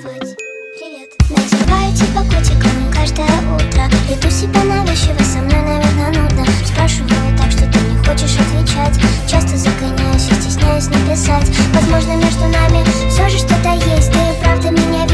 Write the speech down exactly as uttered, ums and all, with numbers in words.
Здравствуйте, привет. Называю тебя котиком каждое утро. Веду себя навязчиво, со мной, наверное, нудно. Спрашиваю так, что ты не хочешь отвечать. Часто загоняюсь и стесняюсь написать. Возможно, между нами все же что-то есть. Ты и правда меня